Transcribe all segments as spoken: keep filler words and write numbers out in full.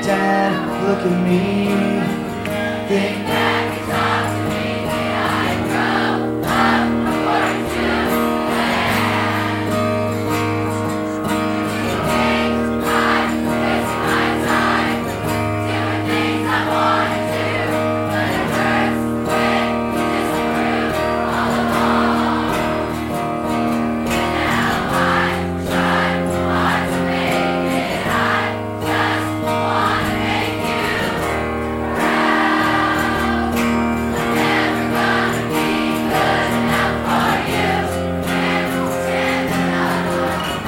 Dad, look at me. Think Back and talk to me. May I grow up according to plan? Things I'm wasting my time doing things I want to do, but it hurts when you disapprove all along. And now I'm trying hard to make it. I just wanna make you proud. I'm never gonna be good enough for you. Can't pretend that I don't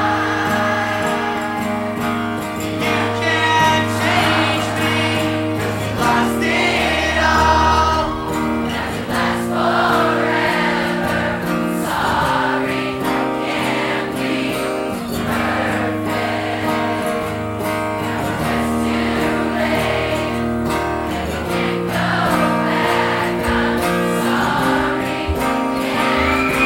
you can't change me, 'cause you lost it all. Nothing lasts forever. Sorry, I can't be perfect. Now it's just too late, and we can't go back. I'm sorry, I can't be.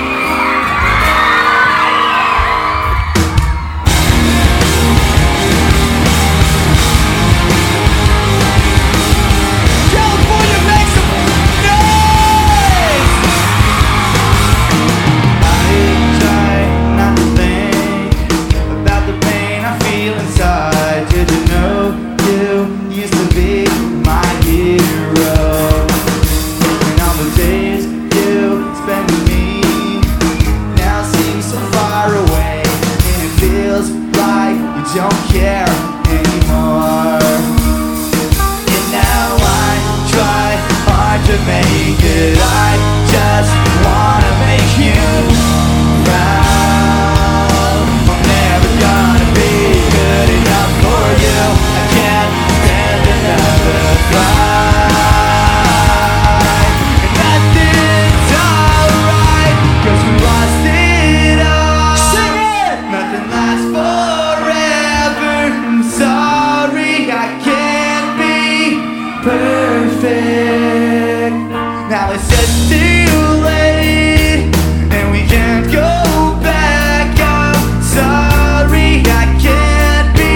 California, make some noise! I try not to think about the pain I feel inside. Did you know you used to be my hero? And all the days you spent with me now seem so far away, and it feels like you don't care anymore. And now I try hard to make it. I just wanna make you proud. I'm never gonna be good enough for you. I can't stand another fight. And nothing's alright, 'cause we lost it all. Sing it! Nothing lasts forever. I'm sorry, I can't be perfect. Now it's just too late, and we can't go back. I'm sorry, I can't be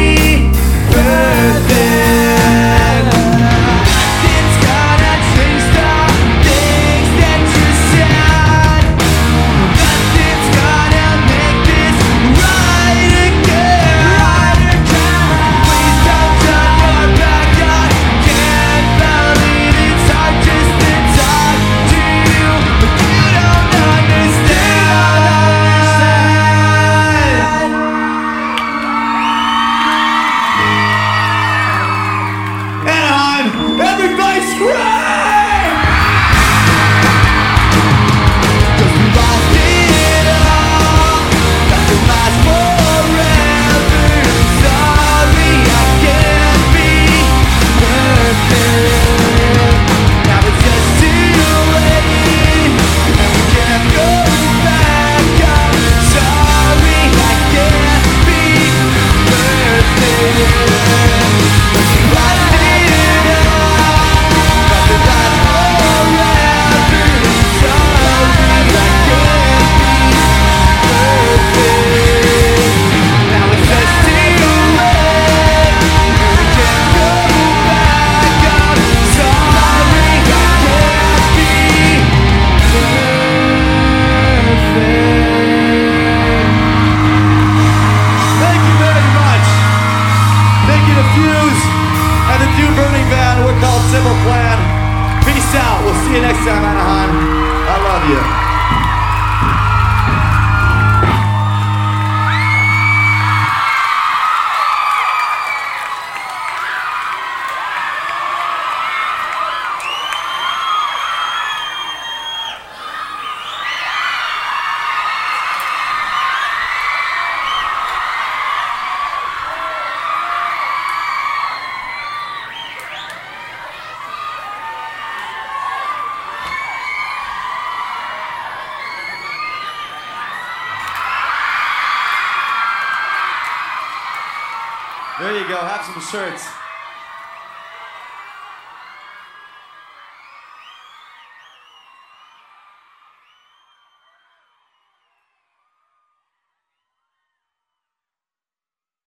perfect. It's gonna change the things that you said. Nothing's gonna make this right again. Please don't turn your back. I can't believe it's hard just to talk to you, but you don't understand. Anaheim, everybody scream! 'Cause we lost it all. Nothing lasts forever. Sorry, I can't be perfect. Now it's just too late, and we can't go back. I'm sorry, I can't be perfect. 'Cause we lost it all. Nothing lasts forever. Sorry, I can't be perfect. Now it's just too late, and we can't go back. I'm sorry, I can't be perfect. Thank you very much. Thank you to Fuse and the Dew Burning Band. We're called Simple Plan. Peace out. We'll see you next time, Anaheim. I love you. There you go. Have some shirts.